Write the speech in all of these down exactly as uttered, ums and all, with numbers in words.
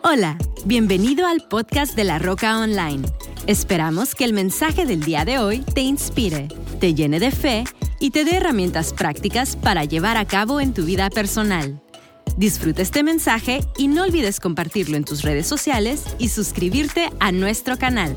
Hola, bienvenido al podcast de La Roca Online. Esperamos que el mensaje del día de hoy te inspire, te llene de fe y te dé herramientas prácticas para llevar a cabo en tu vida personal. Disfruta este mensaje y no olvides compartirlo en tus redes sociales y suscribirte a nuestro canal.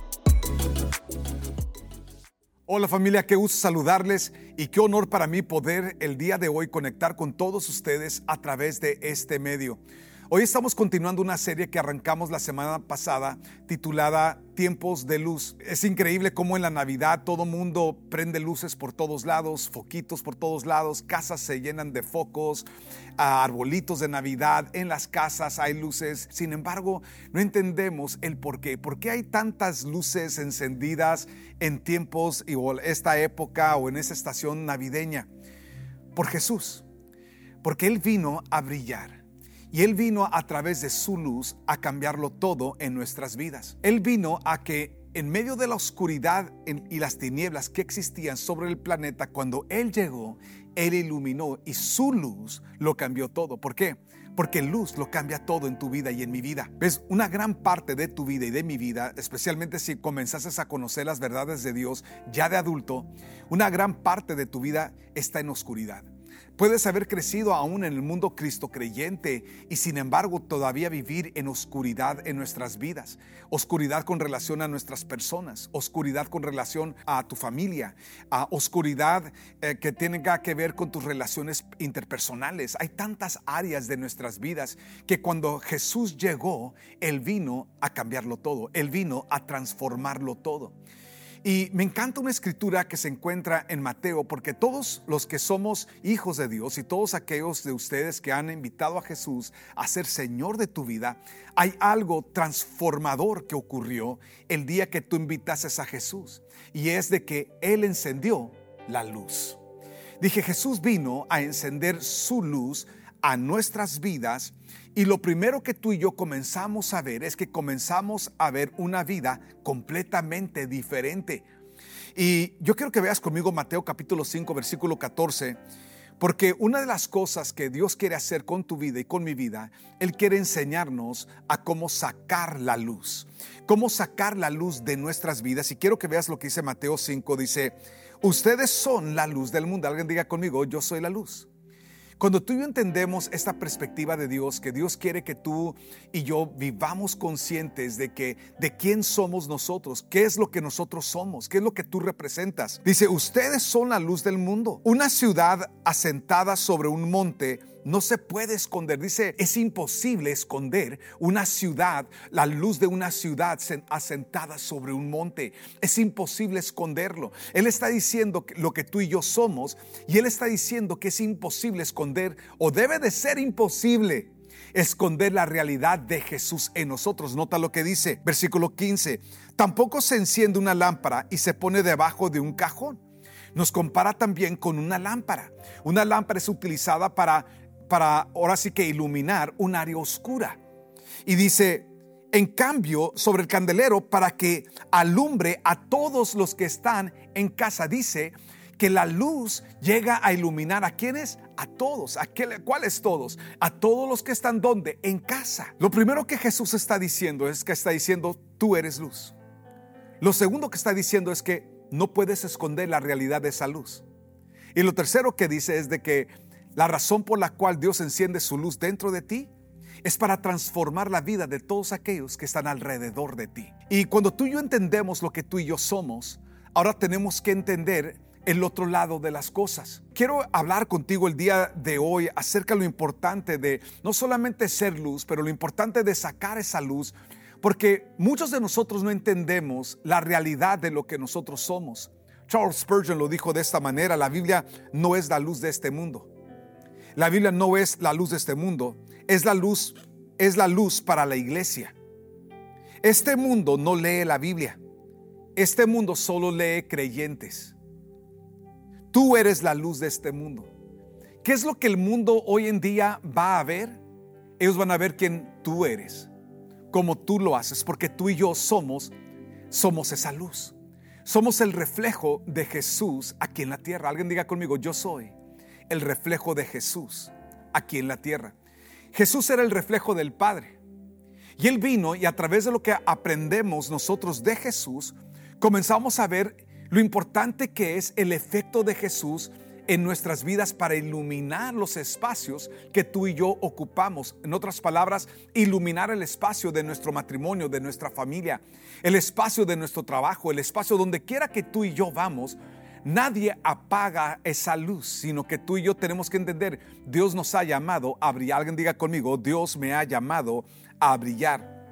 Hola familia, qué gusto saludarles y qué honor para mí poder el día de hoy conectar con todos ustedes a través de este medio. Hoy estamos continuando una serie que arrancamos la semana pasada titulada Tiempos de Luz. Es increíble cómo en la Navidad todo mundo prende luces por todos lados, foquitos por todos lados, casas se llenan de focos, arbolitos de Navidad, en las casas hay luces. Sin embargo, no entendemos el por qué. ¿Por qué hay tantas luces encendidas en tiempos o esta época o en esa estación navideña? Por Jesús, porque Él vino a brillar. Y Él vino a través de su luz a cambiarlo todo en nuestras vidas. Él vino a que en medio de la oscuridad y las tinieblas que existían sobre el planeta, cuando Él llegó, Él iluminó y su luz lo cambió todo. ¿Por qué? Porque luz lo cambia todo en tu vida y en mi vida. ¿Ves? Una gran parte de tu vida y de mi vida, especialmente si comenzases a conocer las verdades de Dios ya de adulto, una gran parte de tu vida está en oscuridad. Puedes haber crecido aún en el mundo Cristo creyente y sin embargo todavía vivir en oscuridad en nuestras vidas. Oscuridad con relación a nuestras personas, oscuridad con relación a tu familia, a oscuridad eh, que tenga que ver con tus relaciones interpersonales. Hay tantas áreas de nuestras vidas que cuando Jesús llegó, Él vino a cambiarlo todo, Él vino a transformarlo todo. Y me encanta una escritura que se encuentra en Mateo, porque todos los que somos hijos de Dios y todos aquellos de ustedes que han invitado a Jesús a ser Señor de tu vida, hay algo transformador que ocurrió el día que tú invitases a Jesús, y es de que Él encendió la luz. Dije, Jesús vino a encender su luz a nuestras vidas, y lo primero que tú y yo comenzamos a ver es que comenzamos a ver una vida completamente diferente. Y yo quiero que veas conmigo Mateo capítulo cinco versículo catorce, porque una de las cosas que Dios quiere hacer con tu vida y con mi vida, Él quiere enseñarnos a cómo sacar la luz, cómo sacar la luz de nuestras vidas. Y quiero que veas lo que dice Mateo cinco, dice, ustedes son la luz del mundo. Alguien diga conmigo, yo soy la luz. Cuando tú y yo entendemos esta perspectiva de Dios, que Dios quiere que tú y yo vivamos conscientes de que de quién somos nosotros, qué es lo que nosotros somos, qué es lo que tú representas. Dice, ustedes son la luz del mundo. Una ciudad asentada sobre un monte no se puede esconder. Dice, es imposible esconder una ciudad, la luz de una ciudad asentada sobre un monte. Es imposible esconderlo. Él está diciendo lo que tú y yo somos, y Él está diciendo que es imposible esconder, o debe de ser imposible esconder la realidad de Jesús en nosotros. Nota lo que dice, versículo quince. Tampoco se enciende una lámpara y se pone debajo de un cajón. Nos compara también con una lámpara. Una lámpara es utilizada para para ahora sí que iluminar un área oscura. Y dice, en cambio, sobre el candelero para que alumbre a todos los que están en casa. Dice que la luz llega a iluminar ¿a quiénes? A todos. ¿A qué, cuáles todos? A todos los que están ¿dónde? En casa. Lo primero que Jesús está diciendo es que está diciendo, tú eres luz. Lo segundo que está diciendo es que no puedes esconder la realidad de esa luz. Y lo tercero que dice es de que la razón por la cual Dios enciende su luz dentro de ti es para transformar la vida de todos aquellos que están alrededor de ti. Y cuando tú y yo entendemos lo que tú y yo somos, ahora tenemos que entender el otro lado de las cosas. Quiero hablar contigo el día de hoy acerca de lo importante de no solamente ser luz, pero lo importante de sacar esa luz, porque muchos de nosotros no entendemos la realidad de lo que nosotros somos. Charles Spurgeon lo dijo de esta manera: la Biblia no es la luz de este mundo. La Biblia no es la luz de este mundo, es la luz, es la luz para la iglesia. Este mundo no lee la Biblia. Este mundo solo lee creyentes. Tú eres la luz de este mundo. ¿Qué es lo que el mundo hoy en día va a ver? Ellos van a ver quién tú eres, cómo tú lo haces, porque tú y yo somos, somos esa luz. Somos el reflejo de Jesús aquí en la tierra. Alguien diga conmigo, yo soy el reflejo de Jesús aquí en la tierra. Jesús era el reflejo del Padre. Y Él vino y a través de lo que aprendemos nosotros de Jesús, comenzamos a ver lo importante que es el efecto de Jesús en nuestras vidas para iluminar los espacios que tú y yo ocupamos. En otras palabras, iluminar el espacio de nuestro matrimonio, de nuestra familia, el espacio de nuestro trabajo, el espacio donde quiera que tú y yo vamos. Nadie apaga esa luz, sino que tú y yo tenemos que entender, Dios nos ha llamado a brillar. Alguien diga conmigo, Dios me ha llamado a brillar.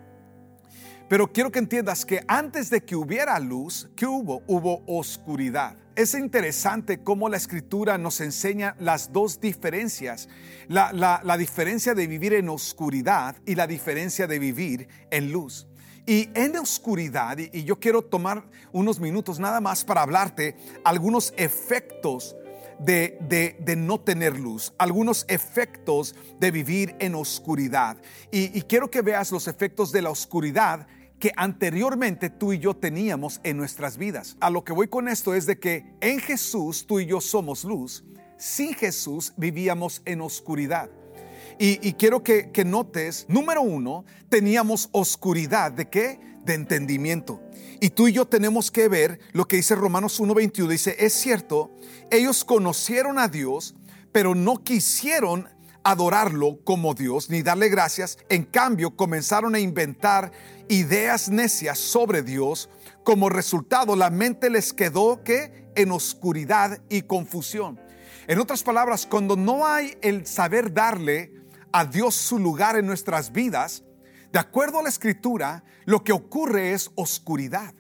Pero quiero que entiendas que antes de que hubiera luz, ¿qué hubo? Hubo oscuridad. Es interesante cómo la Escritura nos enseña las dos diferencias, la, la, la diferencia de vivir en oscuridad y la diferencia de vivir en luz. Y en oscuridad, y, y yo quiero tomar unos minutos nada más para hablarte algunos efectos de, de, de no tener luz, algunos efectos de vivir en oscuridad. Y, y quiero que veas los efectos de la oscuridad que anteriormente tú y yo teníamos en nuestras vidas. A lo que voy con esto es de que en Jesús tú y yo somos luz. Sin Jesús vivíamos en oscuridad. Y, y quiero que, que notes, número uno, teníamos oscuridad. ¿De qué? De entendimiento. Y tú y yo tenemos que ver lo que dice Romanos uno veintiuno. Dice, es cierto, ellos conocieron a Dios, pero no quisieron adorarlo como Dios ni darle gracias. En cambio, comenzaron a inventar ideas necias sobre Dios. Como resultado, la mente les quedó ¿qué? En oscuridad y confusión. En otras palabras, cuando no hay el saber darle a Dios su lugar en nuestras vidas, de acuerdo a la Escritura, lo que ocurre es oscuridad.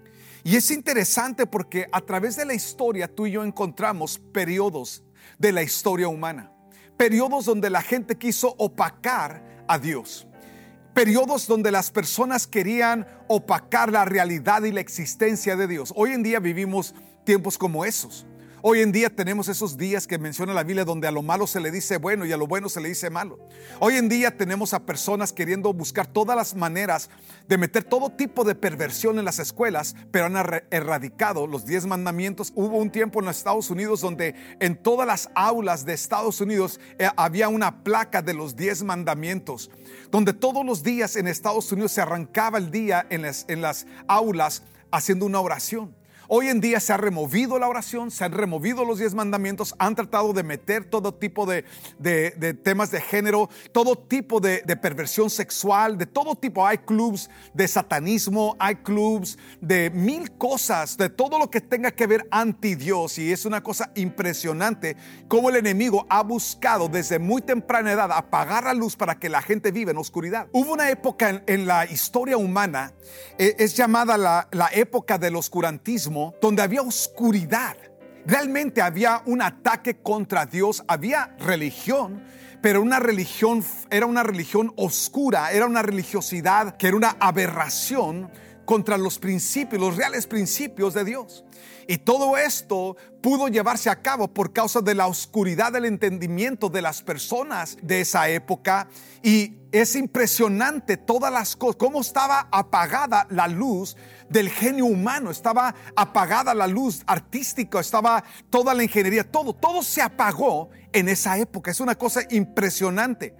Y es interesante porque a través de la historia tú y yo encontramos periodos de la historia humana. Periodos donde la gente quiso opacar a Dios. Periodos donde las personas querían opacar la realidad y la existencia de Dios. Hoy en día vivimos tiempos como esos. Hoy en día tenemos esos días que menciona la Biblia donde a lo malo se le dice bueno y a lo bueno se le dice malo. Hoy en día tenemos a personas queriendo buscar todas las maneras de meter todo tipo de perversión en las escuelas, pero han erradicado los diez mandamientos. Hubo un tiempo en los Estados Unidos donde en todas las aulas de Estados Unidos eh, había una placa de los diez mandamientos, donde todos los días en Estados Unidos se arrancaba el día en las, en las aulas haciendo una oración. Hoy en día se ha removido la oración, se han removido los diez mandamientos, han tratado de meter todo tipo de, de, de temas de género, todo tipo de, de perversión sexual, de todo tipo. Hay clubs de satanismo, hay clubs de mil cosas, de todo lo que tenga que ver anti Dios. Y es una cosa impresionante cómo el enemigo ha buscado desde muy temprana edad apagar la luz para que la gente viva en oscuridad. Hubo una época en, en la historia humana, eh, es llamada la, la época del oscurantismo, donde había oscuridad. Realmente había un ataque contra Dios, había religión, pero una religión era una religión oscura, era una religiosidad que era una aberración contra los principios, los reales principios de Dios. Y todo esto pudo llevarse a cabo por causa de la oscuridad del entendimiento de las personas de esa época. Y es impresionante todas las cosas, cómo estaba apagada la luz del genio humano, estaba apagada la luz artística, estaba toda la ingeniería, todo, todo se apagó en esa época. Es una cosa impresionante.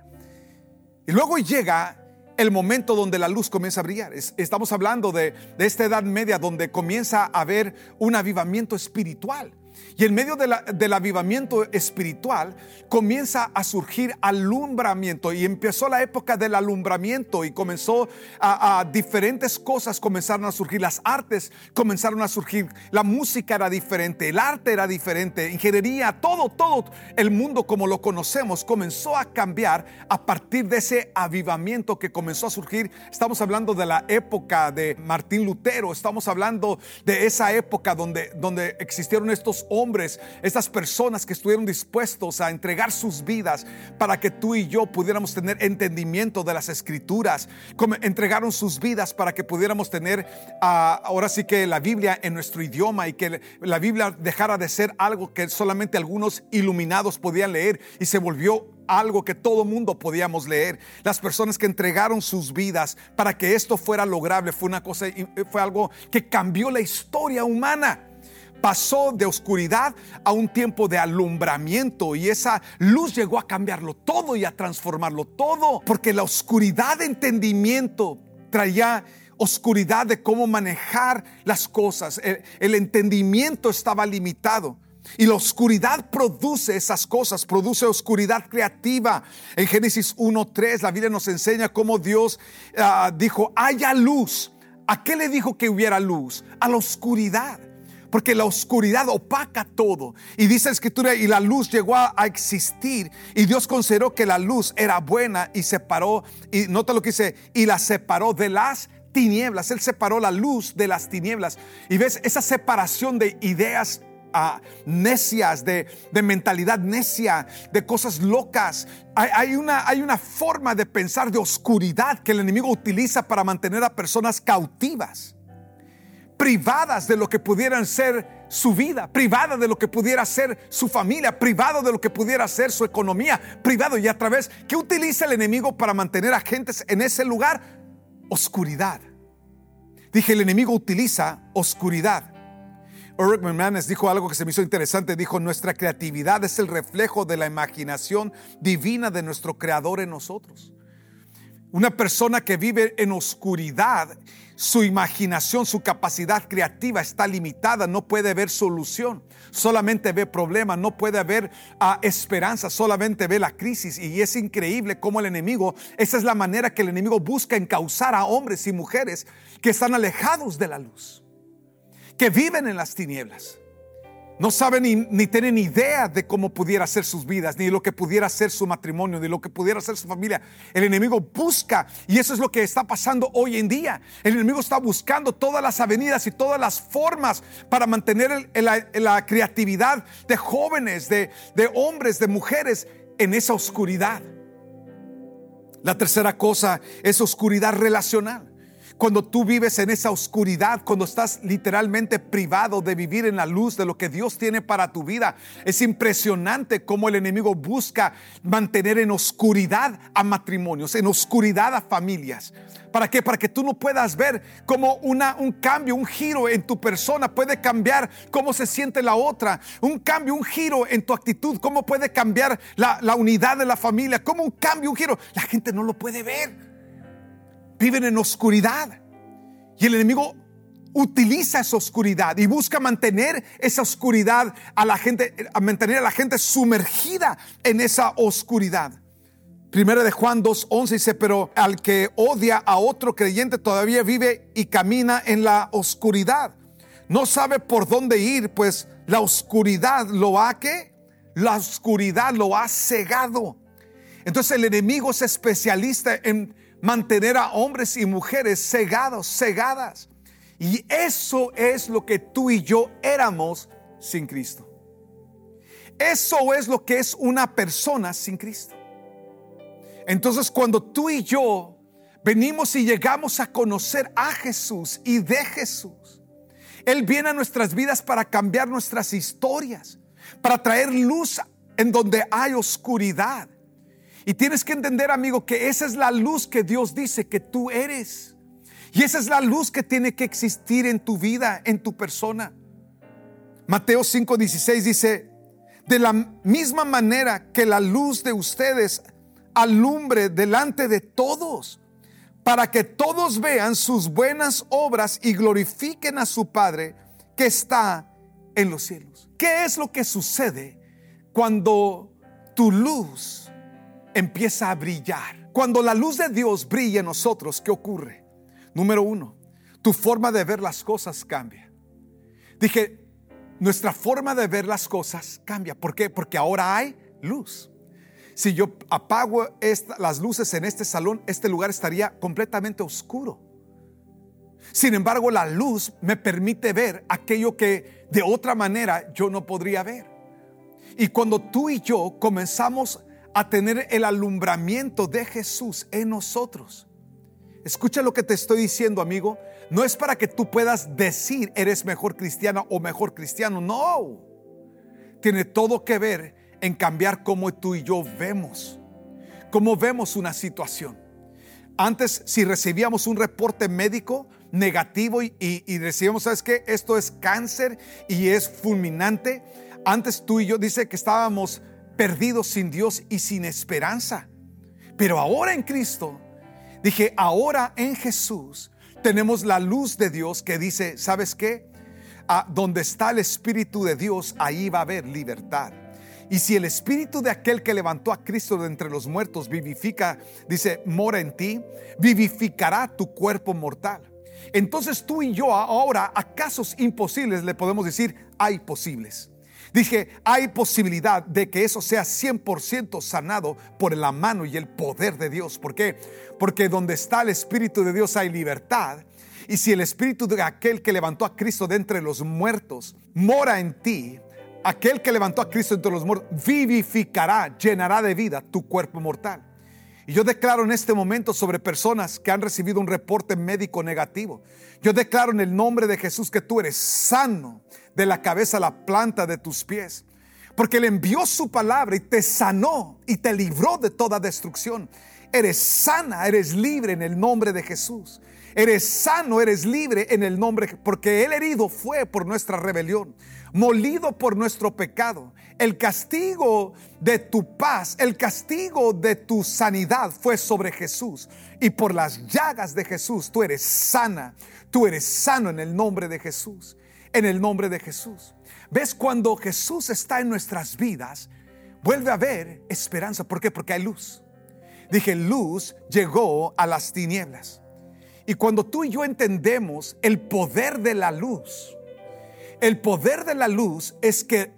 Y luego llega el momento donde la luz comienza a brillar. Estamos hablando de, de esta edad media donde comienza a haber un avivamiento espiritual. Y en medio de la, del avivamiento espiritual comienza a surgir alumbramiento. Y empezó la época del alumbramiento y comenzó a, a diferentes cosas comenzaron a surgir. Las artes comenzaron a surgir. La música era diferente, el arte era diferente, ingeniería, todo, todo el mundo como lo conocemos comenzó a cambiar a partir de ese avivamiento que comenzó a surgir. Estamos hablando de la época de Martín Lutero. Estamos hablando de esa época donde, donde existieron estos hombres, estas personas que estuvieron dispuestos a entregar sus vidas para que tú y yo pudiéramos tener entendimiento de las escrituras. Como entregaron sus vidas para que pudiéramos tener uh, ahora sí que la Biblia en nuestro idioma y que la Biblia dejara de ser algo que solamente algunos iluminados podían leer y se volvió algo que todo mundo podíamos leer. Las personas que entregaron sus vidas para que esto fuera lograble fue una cosa, fue algo que cambió la historia humana. pasó de oscuridad a un tiempo de alumbramiento, y esa luz llegó a cambiarlo todo y a transformarlo todo, porque la oscuridad de entendimiento traía oscuridad de cómo manejar las cosas. El, el entendimiento estaba limitado. Y la oscuridad produce esas cosas, produce oscuridad creativa. En Génesis uno tres la Biblia nos enseña cómo Dios uh, dijo: haya luz. ¿A qué le dijo que hubiera luz? A la oscuridad. Porque la oscuridad opaca todo. Y dice la Escritura: y la luz llegó a, a existir. Y Dios consideró que la luz era buena y separó, y nota lo que dice, y la separó de las tinieblas. Él separó la luz de las tinieblas. Y ves esa separación de ideas Uh, necias, de, de mentalidad necia, de cosas locas. Hay, hay, una, hay una forma de pensar de oscuridad que el enemigo utiliza para mantener a personas cautivas, privadas de lo que pudieran ser su vida, privada de lo que pudiera ser su familia, privado de lo que pudiera ser su economía, privado. Y a través, ¿qué utiliza el enemigo para mantener a gentes en ese lugar? Oscuridad. Dije, el enemigo utiliza oscuridad. Eric McManus dijo algo que se me hizo interesante. Dijo: nuestra creatividad es el reflejo de la imaginación divina de nuestro Creador en nosotros. Una persona que vive en oscuridad, su imaginación, su capacidad creativa está limitada. No puede ver solución, solamente ve problemas. No puede ver uh, esperanza, solamente ve la crisis. Y es increíble cómo el enemigo, esa es la manera que el enemigo busca encauzar a hombres y mujeres que están alejados de la luz, que viven en las tinieblas. No saben ni, ni tienen idea de cómo pudiera ser sus vidas, ni lo que pudiera ser su matrimonio, ni lo que pudiera ser su familia. El enemigo busca, y eso es lo que está pasando hoy en día. El enemigo está buscando todas las avenidas y todas las formas para mantener el, el, el, la creatividad de jóvenes, de, de hombres, de mujeres en esa oscuridad. La tercera cosa es oscuridad relacional. Cuando tú vives en esa oscuridad, cuando estás literalmente privado de vivir en la luz de lo que Dios tiene para tu vida, es impresionante cómo el enemigo busca mantener en oscuridad a matrimonios, en oscuridad a familias. ¿Para qué? Para que tú no puedas ver cómo una, un cambio, un giro en tu persona puede cambiar cómo se siente la otra. Un cambio, un giro en tu actitud, cómo puede cambiar la, la unidad de la familia. Cómo un cambio, un giro. La gente no lo puede ver. Viven en oscuridad, y el enemigo utiliza esa oscuridad y busca mantener esa oscuridad a la gente, a mantener a la gente sumergida en esa oscuridad. Primera de Juan dos once dice: pero al que odia a otro creyente todavía vive y camina en la oscuridad. No sabe por dónde ir, pues la oscuridad lo ha ¿qué? La oscuridad lo ha cegado. Entonces el enemigo es especialista en mantener a hombres y mujeres cegados, cegadas. Y eso es lo que tú y yo éramos sin Cristo. Eso es lo que es una persona sin Cristo. Entonces, cuando tú y yo venimos y llegamos a conocer a Jesús y de Jesús, Él viene a nuestras vidas para cambiar nuestras historias, para traer luz en donde hay oscuridad. Y tienes que entender, amigo, que esa es la luz que Dios dice que tú eres. Y esa es la luz que tiene que existir en tu vida, en tu persona. Mateo cinco dieciséis dice: de la misma manera que la luz de ustedes alumbre delante de todos, para que todos vean sus buenas obras y glorifiquen a su Padre que está en los cielos. ¿Qué es lo que sucede cuando tu luz empieza a brillar? Cuando la luz de Dios brilla en nosotros, ¿qué ocurre? Número uno, tu forma de ver las cosas cambia. Dije, nuestra forma de ver las cosas cambia. ¿Por qué? Porque ahora hay luz. Si yo apago esta, las luces en este salón, este lugar estaría completamente oscuro. Sin embargo, la luz me permite ver aquello que de otra manera yo no podría ver. Y cuando tú y yo comenzamos a tener el alumbramiento de Jesús en nosotros, escucha lo que te estoy diciendo, amigo. No es para que tú puedas decir eres mejor cristiana o mejor cristiano. No. Tiene todo que ver en cambiar cómo tú y yo vemos, cómo vemos una situación. Antes, si recibíamos un reporte médico, negativo y, y, y decíamos, ¿sabes qué? Esto es cáncer y es fulminante. Antes tú y yo dice que estábamos perdidos sin Dios y sin esperanza. Pero ahora en Cristo, dije, ahora en Jesús tenemos la luz de Dios que dice, ¿sabes qué? Ah, donde está el Espíritu de Dios, ahí va a haber libertad. Y si el Espíritu de aquel que levantó a Cristo de entre los muertos vivifica, dice, mora en ti, vivificará tu cuerpo mortal. Entonces tú y yo ahora a casos imposibles le podemos decir, hay posibles. Dije, hay posibilidad de que eso sea cien por ciento sanado por la mano y el poder de Dios. ¿Por qué? Porque donde está el Espíritu de Dios hay libertad. Y si el Espíritu de aquel que levantó a Cristo de entre los muertos mora en ti, aquel que levantó a Cristo entre los muertos vivificará, llenará de vida tu cuerpo mortal. Y yo declaro en este momento sobre personas que han recibido un reporte médico negativo, yo declaro en el nombre de Jesús que tú eres sano de la cabeza a la planta de tus pies, porque Él envió su palabra y te sanó y te libró de toda destrucción. Eres sana, eres libre en el nombre de Jesús. Eres sano, eres libre en el nombre, porque Él herido fue por nuestra rebelión, molido por nuestro pecado. El castigo de tu paz, el castigo de tu sanidad fue sobre Jesús. Y por las llagas de Jesús tú eres sana. Tú eres sano en el nombre de Jesús. En el nombre de Jesús. ¿Ves? Cuando Jesús está en nuestras vidas, vuelve a haber esperanza. ¿Por qué? Porque hay luz. Dije, luz llegó a las tinieblas. Y cuando tú y yo entendemos el poder de la luz, el poder de la luz es que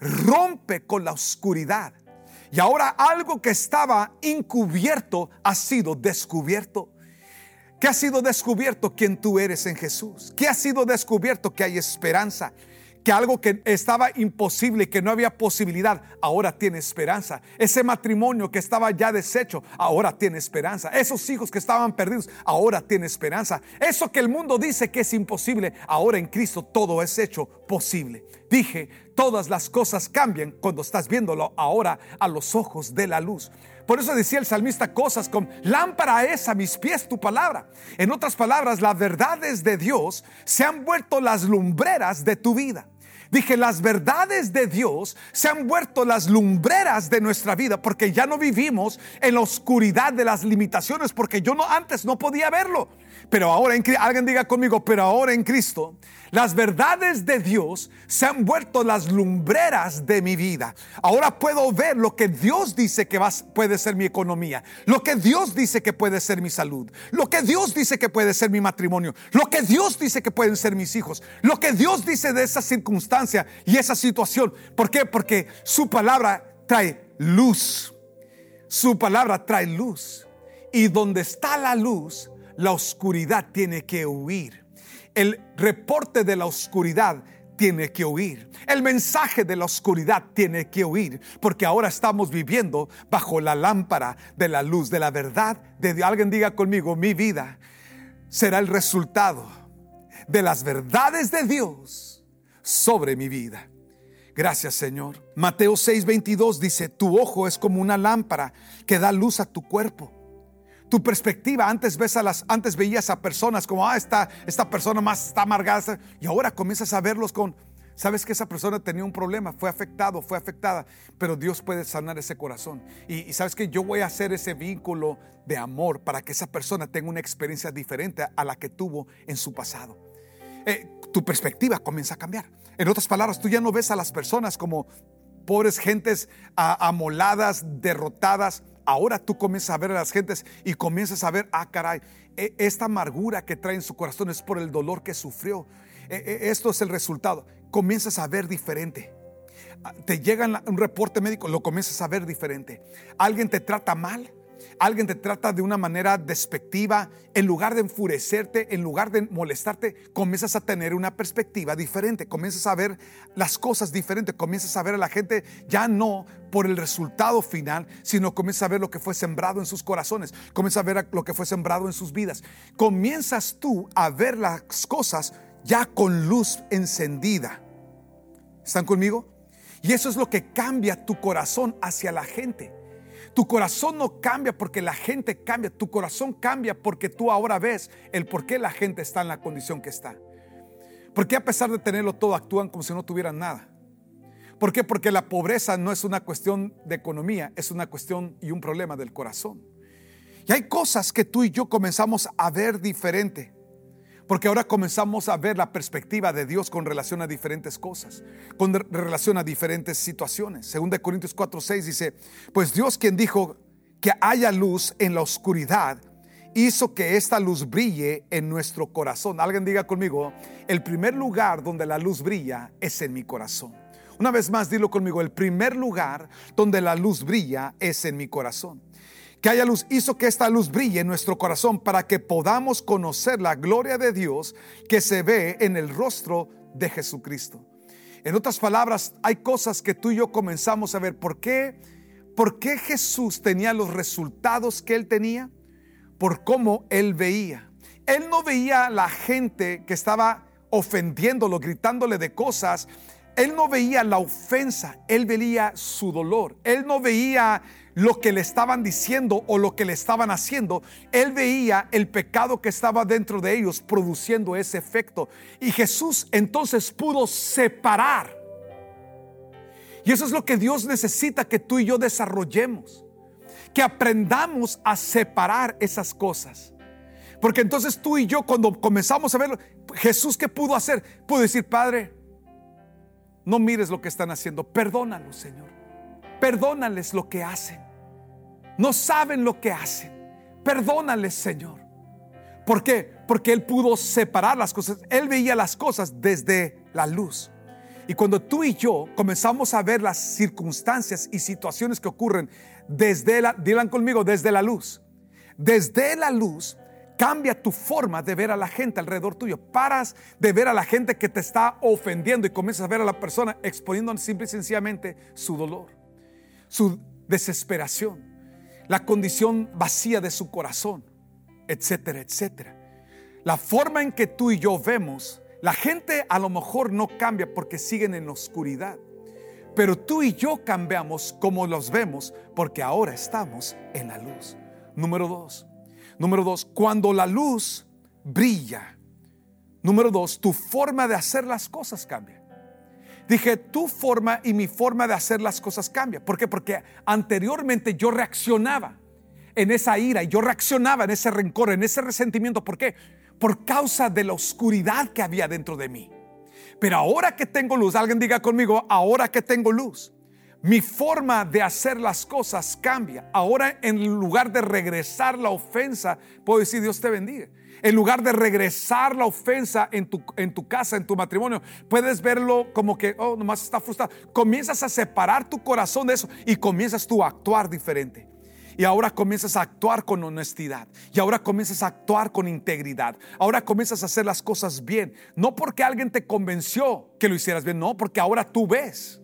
rompe con la oscuridad. Y ahora algo que estaba encubierto ha sido descubierto. ¿Qué ha sido descubierto? Quién tú eres en Jesús. ¿Qué ha sido descubierto? Que hay esperanza. Que algo que estaba imposible, que no había posibilidad, ahora tiene esperanza. Ese matrimonio que estaba ya deshecho, ahora tiene esperanza. Esos hijos que estaban perdidos, ahora tiene esperanza. Eso que el mundo dice que es imposible, ahora en Cristo todo es hecho posible. Dije, todas las cosas cambian cuando estás viéndolo ahora a los ojos de la luz. Por eso decía el salmista cosas como, lámpara es a mis pies tu palabra. En otras palabras, las verdades de Dios se han vuelto las lumbreras de tu vida. Dije, las verdades de Dios se han vuelto las lumbreras de nuestra vida, porque ya no vivimos en la oscuridad de las limitaciones, porque yo no, antes no podía verlo. Pero ahora, en, alguien diga conmigo, pero ahora en Cristo, las verdades de Dios se han vuelto las lumbreras de mi vida. Ahora puedo ver lo que Dios dice que va, puede ser mi economía, lo que Dios dice que puede ser mi salud, lo que Dios dice que puede ser mi matrimonio, lo que Dios dice que pueden ser mis hijos, lo que Dios dice de esa circunstancia y esa situación. ¿Por qué? Porque su palabra trae luz. Su palabra trae luz. Y donde está la luz, la oscuridad tiene que huir. El reporte de la oscuridad tiene que huir. El mensaje de la oscuridad tiene que huir, porque ahora estamos viviendo bajo la lámpara de la luz, de la verdad de Dios. Alguien diga conmigo, mi vida será el resultado de las verdades de Dios sobre mi vida. Gracias, Señor. Mateo seis veintidós dice, tu ojo es como una lámpara que da luz a tu cuerpo. Tu perspectiva, antes ves a las, antes veías a personas como, ah, esta, esta persona más está amargada, y ahora comienzas a verlos con, sabes que esa persona tenía un problema, fue afectado, fue afectada, pero Dios puede sanar ese corazón. Y, y sabes que yo voy a hacer ese vínculo de amor para que esa persona tenga una experiencia diferente a la que tuvo en su pasado. Eh, tu perspectiva comienza a cambiar. En otras palabras, tú ya no ves a las personas como pobres gentes a, amoladas, derrotadas. Ahora tú comienzas a ver a las gentes y comienzas a ver, ah, caray, esta amargura que trae en su corazón es por el dolor que sufrió. Esto es el resultado. Comienzas a ver diferente. Te llega un reporte médico, lo comienzas a ver diferente. Alguien te trata mal, alguien te trata de una manera despectiva. En lugar de enfurecerte, en lugar de molestarte, comienzas a tener una perspectiva diferente. Comienzas a ver las cosas diferentes. Comienzas a ver a la gente ya no por el resultado final, sino comienzas a ver lo que fue sembrado en sus corazones. Comienzas a ver lo que fue sembrado en sus vidas. Comienzas tú a ver las cosas ya con luz encendida. ¿Están conmigo? Y eso es lo que cambia tu corazón hacia la gente. Tu corazón no cambia porque la gente cambia. Tu corazón cambia porque tú ahora ves el por qué la gente está en la condición que está. Porque a pesar de tenerlo todo actúan como si no tuvieran nada. ¿Por qué? Porque la pobreza no es una cuestión de economía, es una cuestión y un problema del corazón. Y hay cosas que tú y yo comenzamos a ver diferente. Porque ahora comenzamos a ver la perspectiva de Dios con relación a diferentes cosas, con relación a diferentes situaciones. Segunda de Corintios cuatro seis dice: pues Dios, quien dijo que haya luz en la oscuridad, hizo que esta luz brille en nuestro corazón. Alguien diga conmigo: el primer lugar donde la luz brilla es en mi corazón. Una vez más, dilo conmigo: el primer lugar donde la luz brilla es en mi corazón. Que haya luz, hizo que esta luz brille en nuestro corazón para que podamos conocer la gloria de Dios que se ve en el rostro de Jesucristo. En otras palabras, hay cosas que tú y yo comenzamos a ver. ¿Por qué? ¿Por qué Jesús tenía los resultados que Él tenía? Por cómo Él veía. Él no veía a la gente que estaba ofendiéndolo, gritándole de cosas. Él no veía la ofensa, Él veía su dolor. Él no veía lo que le estaban diciendo o lo que le estaban haciendo. Él veía el pecado que estaba dentro de ellos produciendo ese efecto. Y Jesús entonces pudo separar. Y eso es lo que Dios necesita que tú y yo desarrollemos. Que aprendamos a separar esas cosas. Porque entonces tú y yo, cuando comenzamos a verlo, Jesús, ¿qué pudo hacer? Pudo decir: Padre, no mires lo que están haciendo, perdónalos, Señor. Perdónales lo que hacen. No saben lo que hacen. Perdónales, Señor. ¿Por qué? Porque Él pudo separar las cosas. Él veía las cosas desde la luz. Y cuando tú y yo comenzamos a ver las circunstancias y situaciones que ocurren desde la, digan conmigo, desde la luz. Desde la luz cambia tu forma de ver a la gente alrededor tuyo. Paras de ver a la gente que te está ofendiendo y comienzas a ver a la persona exponiendo simple y sencillamente su dolor, su desesperación, la condición vacía de su corazón, etcétera, etcétera. La forma en que tú y yo vemos, la gente a lo mejor no cambia porque siguen en la oscuridad, pero tú y yo cambiamos como los vemos porque ahora estamos en la luz. Número dos. Número dos, cuando la luz brilla. Número dos, tu forma de hacer las cosas cambia. Dije, tu forma y mi forma de hacer las cosas cambia. ¿Por qué? Porque anteriormente yo reaccionaba en esa ira, yo reaccionaba en ese rencor, en ese resentimiento. ¿Por qué? Por causa de la oscuridad que había dentro de mí. Pero ahora que tengo luz, alguien diga conmigo, ahora que tengo luz, mi forma de hacer las cosas cambia. Ahora, en lugar de regresar la ofensa, puedo decir: Dios te bendiga. En lugar de regresar la ofensa en tu, en tu casa, en tu matrimonio, puedes verlo como que, oh, nomás está frustrado. Comienzas a separar tu corazón de eso y comienzas tú a actuar diferente. Y ahora comienzas a actuar con honestidad. Y ahora comienzas a actuar con integridad. Ahora comienzas a hacer las cosas bien. No porque alguien te convenció que lo hicieras bien, no, porque ahora tú ves.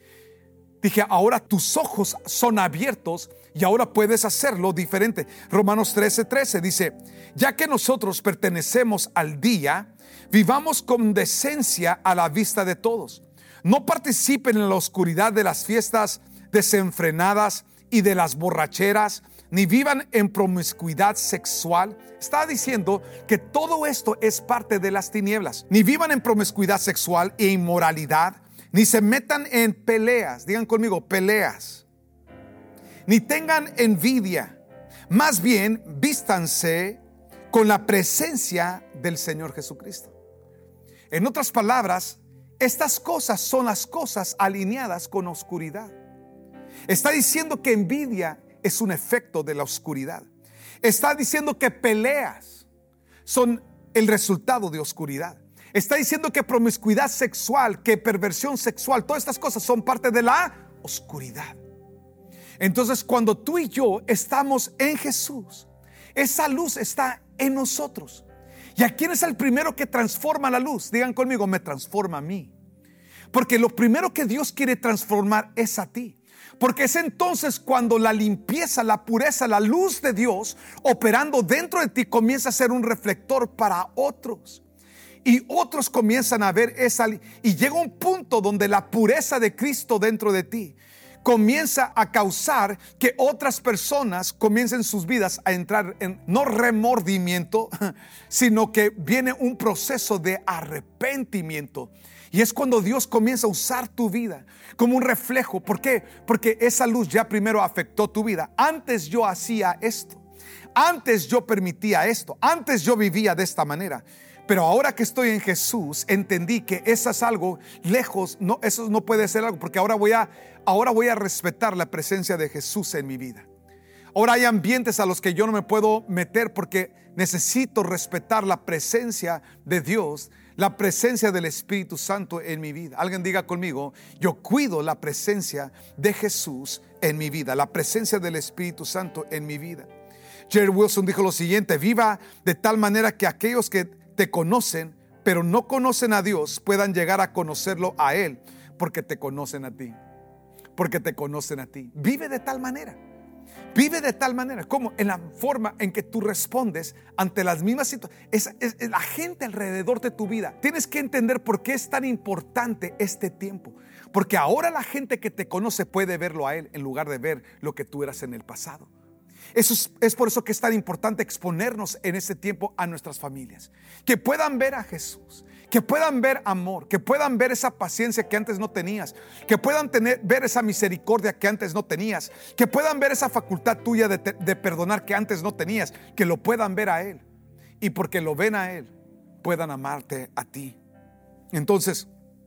Dije, ahora tus ojos son abiertos y ahora puedes hacerlo diferente. Romanos trece trece dice: ya que nosotros pertenecemos al día, vivamos con decencia a la vista de todos. No participen en la oscuridad de las fiestas desenfrenadas y de las borracheras, ni vivan en promiscuidad sexual. Está diciendo que todo esto es parte de las tinieblas. Ni vivan en promiscuidad sexual e inmoralidad, ni se metan en peleas, digan conmigo, peleas, ni tengan envidia. Más bien, vístanse con la presencia del Señor Jesucristo. En otras palabras, estas cosas son las cosas alineadas con oscuridad. Está diciendo que envidia es un efecto de la oscuridad. Está diciendo que peleas son el resultado de oscuridad. Está diciendo que promiscuidad sexual, que perversión sexual, todas estas cosas son parte de la oscuridad. Entonces, cuando tú y yo estamos en Jesús, esa luz está en nosotros. ¿Y a quién es el primero que transforma la luz? Digan conmigo, me transforma a mí. Porque lo primero que Dios quiere transformar es a ti. Porque es entonces cuando la limpieza, la pureza, la luz de Dios operando dentro de ti comienza a ser un reflector para otros. Y otros comienzan a ver esa, y llega un punto donde la pureza de Cristo dentro de ti comienza a causar que otras personas comiencen sus vidas a entrar en no remordimiento, sino que viene un proceso de arrepentimiento. Y es cuando Dios comienza a usar tu vida como un reflejo. ¿Por qué? Porque esa luz ya primero afectó tu vida. Antes yo hacía esto, antes yo permitía esto, antes yo vivía de esta manera. Pero ahora que estoy en Jesús, entendí que eso es algo lejos, no, eso no puede ser algo, porque ahora voy a, ahora voy a respetar la presencia de Jesús en mi vida. Ahora hay ambientes a los que yo no me puedo meter porque necesito respetar la presencia de Dios, la presencia del Espíritu Santo en mi vida. Alguien diga conmigo: yo cuido la presencia de Jesús en mi vida, la presencia del Espíritu Santo en mi vida. Jerry Wilson dijo lo siguiente: viva de tal manera que aquellos que te conocen pero no conocen a Dios puedan llegar a conocerlo a Él, porque te conocen a ti, porque te conocen a ti. Vive de tal manera. Vive de tal manera, como en la forma en que tú respondes ante las mismas situaciones. Es, es, es la gente alrededor de tu vida. Tienes que entender por qué es tan importante este tiempo. Porque ahora la gente que te conoce puede verlo a Él en lugar de ver lo que tú eras en el pasado. Eso es, es por eso que es tan importante exponernos en este tiempo a nuestras familias. Que puedan ver a Jesús, que puedan ver amor, que puedan ver esa paciencia que antes no tenías, que puedan tener, ver esa misericordia que antes no tenías, que puedan ver esa facultad tuya de, de perdonar que antes no tenías, que lo puedan ver a Él. Y porque lo ven a Él, puedan amarte a ti. Entonces,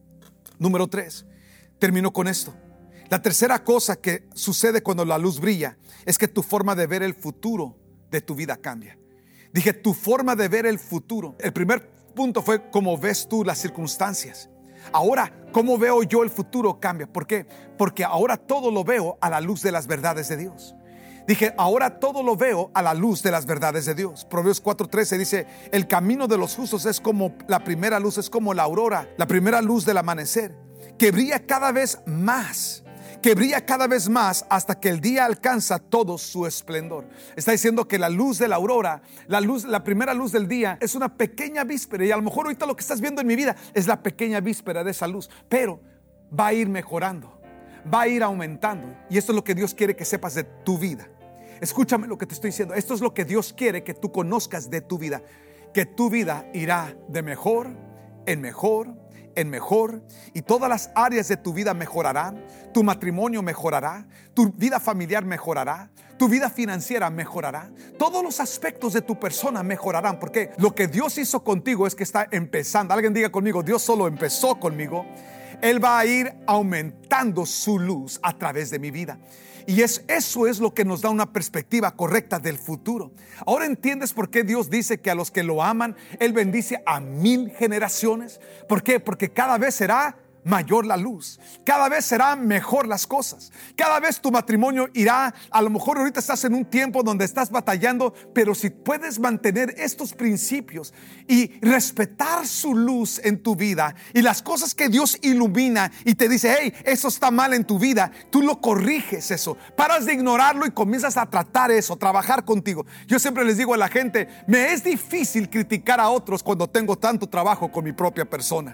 número tres, termino con esto. La tercera cosa que sucede cuando la luz brilla es que tu forma de ver el futuro de tu vida cambia. Dije, tu forma de ver el futuro. El primer punto fue cómo ves tú las circunstancias. Ahora, cómo veo yo el futuro cambia. ¿Por qué? Porque ahora todo lo veo a la luz de las verdades de Dios. Dije, ahora todo lo veo a la luz de las verdades de Dios. Proverbios cuatro trece dice: el camino de los justos es como la primera luz, es como la aurora, la primera luz del amanecer, que brilla cada vez más, que brilla cada vez más hasta que el día alcanza todo su esplendor. Está diciendo que la luz de la aurora, la luz, la primera luz del día, es una pequeña víspera. Y a lo mejor ahorita lo que estás viendo en mi vida es la pequeña víspera de esa luz, pero va a ir mejorando, va a ir aumentando. Y esto es lo que Dios quiere que sepas de tu vida. Escúchame lo que te estoy diciendo. Esto es lo que Dios quiere que tú conozcas de tu vida. Que tu vida irá de mejor en mejor, en mejor, y todas las áreas de tu vida mejorarán. Tu matrimonio mejorará, tu vida familiar mejorará, tu vida financiera mejorará, todos los aspectos de tu persona mejorarán, porque lo que Dios hizo contigo es que está empezando. Alguien diga conmigo: Dios solo empezó conmigo, Él va a ir aumentando su luz a través de mi vida. Y es, eso es lo que nos da una perspectiva correcta del futuro. Ahora entiendes por qué Dios dice que a los que lo aman Él bendice a mil generaciones. ¿Por qué? Porque cada vez será mayor la luz, cada vez serán mejor las cosas, cada vez tu matrimonio irá, a lo mejor ahorita estás en un tiempo donde estás batallando, pero si puedes mantener estos principios y respetar su luz en tu vida y las cosas que Dios ilumina y te dice: hey, eso está mal en tu vida, tú lo corriges, eso, paras de ignorarlo y comienzas a tratar eso, trabajar contigo. Yo siempre les digo a la gente: me es difícil criticar a otros cuando tengo tanto trabajo con mi propia persona.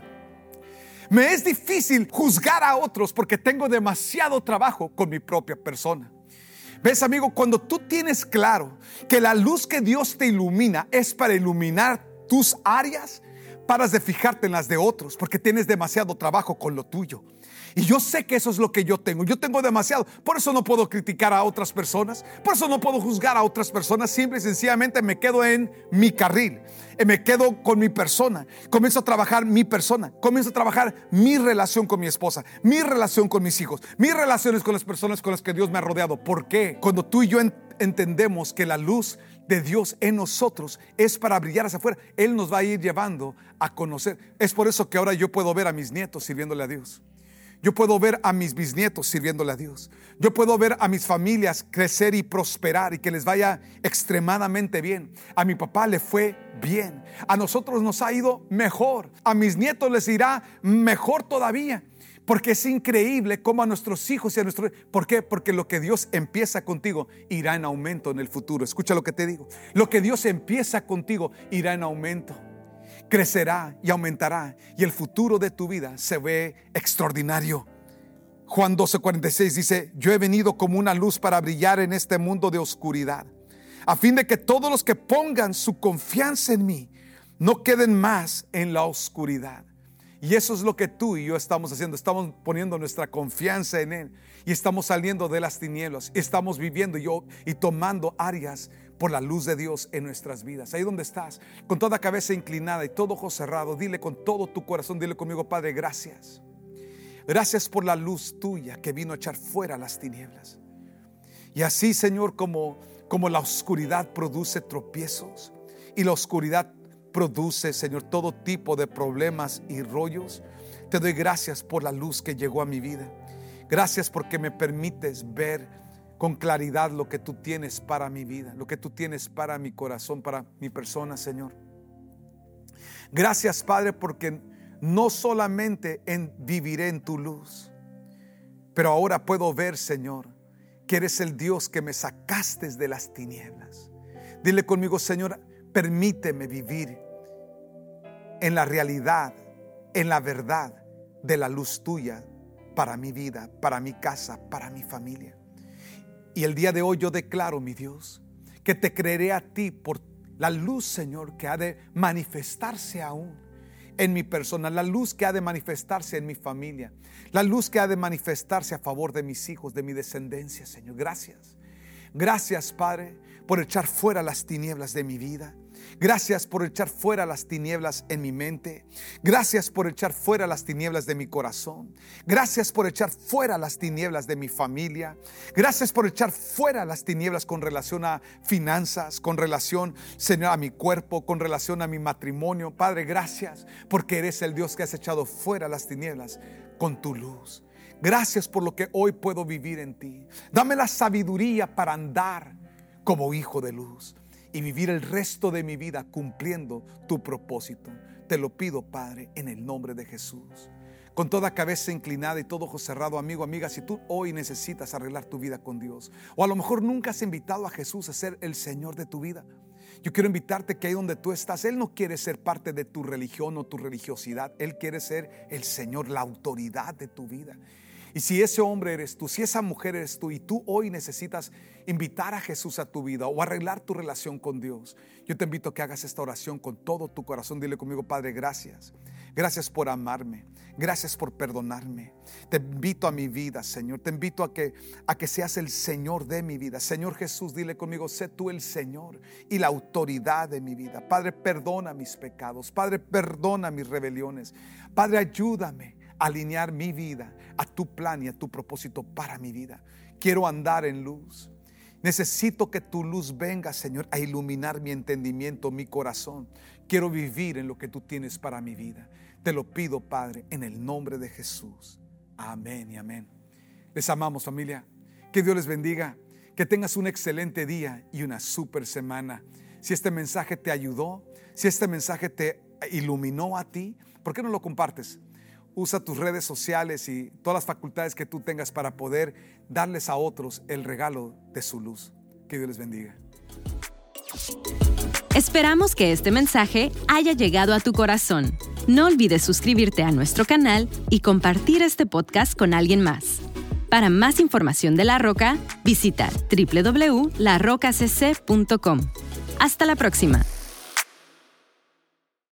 Me es difícil juzgar a otros porque tengo demasiado trabajo con mi propia persona. ¿Ves, amigo? Cuando tú tienes claro que la luz que Dios te ilumina es para iluminar tus áreas, paras de fijarte en las de otros porque tienes demasiado trabajo con lo tuyo. Y yo sé que eso es lo que yo tengo. Yo tengo demasiado. Por eso no puedo criticar a otras personas. Por eso no puedo juzgar a otras personas. Simple y sencillamente me quedo en mi carril. Me quedo con mi persona. Comienzo a trabajar mi persona. Comienzo a trabajar mi relación con mi esposa, mi relación con mis hijos, mis relaciones con las personas con las que Dios me ha rodeado. ¿Por qué? Cuando tú y yo ent- entendemos que la luz de Dios en nosotros es para brillar hacia afuera, Él nos va a ir llevando a conocer. Es por eso que ahora yo puedo ver a mis nietos sirviéndole a Dios. Yo puedo ver a mis bisnietos sirviéndole a Dios. Yo puedo ver a mis familias crecer y prosperar y que les vaya extremadamente bien. A mi papá le fue bien. A nosotros nos ha ido mejor. A mis nietos les irá mejor todavía. Porque es increíble cómo a nuestros hijos y a nuestros... ¿Por qué? Porque lo que Dios empieza contigo irá en aumento en el futuro. Escucha lo que te digo. Lo que Dios empieza contigo irá en aumento. Crecerá y aumentará, y el futuro de tu vida se ve extraordinario. Juan doce cuarenta y seis dice, yo he venido como una luz para brillar en este mundo de oscuridad, a fin de que todos los que pongan su confianza en mí no queden más en la oscuridad. Y eso es lo que tú y yo estamos haciendo. Estamos poniendo nuestra confianza en Él y estamos saliendo de las tinieblas. Estamos viviendo y, yo, y tomando áreas por la luz de Dios en nuestras vidas. Ahí donde estás, con toda cabeza inclinada y todo ojo cerrado, dile con todo tu corazón, dile conmigo, Padre, gracias. Gracias por la luz tuya que vino a echar fuera las tinieblas. Y así, Señor, como, como la oscuridad produce tropiezos y la oscuridad produce, Señor, todo tipo de problemas y rollos, te doy gracias por la luz que llegó a mi vida. Gracias porque me permites ver con claridad lo que tú tienes para mi vida, lo que tú tienes para mi corazón, para mi persona, Señor. Gracias, Padre, porque no solamente en, viviré en tu luz, pero ahora puedo ver, Señor, que eres el Dios que me sacaste de las tinieblas. Dile conmigo, Señor, permíteme vivir en la realidad, en la verdad de la luz tuya para mi vida, para mi casa, para mi familia. Y el día de hoy yo declaro, mi Dios, que te creeré a ti por la luz, Señor, que ha de manifestarse aún en mi persona, la luz que ha de manifestarse en mi familia, la luz que ha de manifestarse a favor de mis hijos, de mi descendencia, Señor. Gracias. Gracias, Padre, por echar fuera las tinieblas de mi vida. Gracias por echar fuera las tinieblas en mi mente. Gracias por echar fuera las tinieblas de mi corazón. Gracias por echar fuera las tinieblas de mi familia. Gracias por echar fuera las tinieblas con relación a finanzas, con relación, Señor, a mi cuerpo, con relación a mi matrimonio. Padre, gracias porque eres el Dios que has echado fuera las tinieblas con tu luz. Gracias por lo que hoy puedo vivir en ti. Dame la sabiduría para andar como hijo de luz y vivir el resto de mi vida cumpliendo tu propósito. Te lo pido, Padre, en el nombre de Jesús. Con toda cabeza inclinada y todo ojo cerrado, amigo, amiga, si tú hoy necesitas arreglar tu vida con Dios, o a lo mejor nunca has invitado a Jesús a ser el Señor de tu vida, yo quiero invitarte que ahí donde tú estás, Él no quiere ser parte de tu religión o tu religiosidad. Él quiere ser el Señor, la autoridad de tu vida. Y si ese hombre eres tú, si esa mujer eres tú y tú hoy necesitas invitar a Jesús a tu vida o arreglar tu relación con Dios, yo te invito a que hagas esta oración con todo tu corazón. Dile conmigo, Padre, gracias. Gracias por amarme. Gracias por perdonarme. Te invito a mi vida, Señor. Te invito a que, a que seas el Señor de mi vida. Señor Jesús, dile conmigo, sé tú el Señor y la autoridad de mi vida. Padre, perdona mis pecados. Padre, perdona mis rebeliones. Padre, ayúdame a alinear mi vida a tu plan y a tu propósito para mi vida. Quiero andar en luz. Necesito que tu luz venga, Señor, a iluminar mi entendimiento, mi corazón. Quiero vivir en lo que tú tienes para mi vida. Te lo pido, Padre, en el nombre de Jesús. Amén y amén. Les amamos, familia. Que Dios les bendiga. Que tengas un excelente día y una super semana. Si este mensaje te ayudó, si este mensaje te iluminó a ti, ¿por qué no lo compartes? Usa tus redes sociales y todas las facultades que tú tengas para poder darles a otros el regalo de su luz. Que Dios les bendiga. Esperamos que este mensaje haya llegado a tu corazón. No olvides suscribirte a nuestro canal y compartir este podcast con alguien más. Para más información de La Roca, visita doble u doble u doble u punto la roca c c punto com. Hasta la próxima.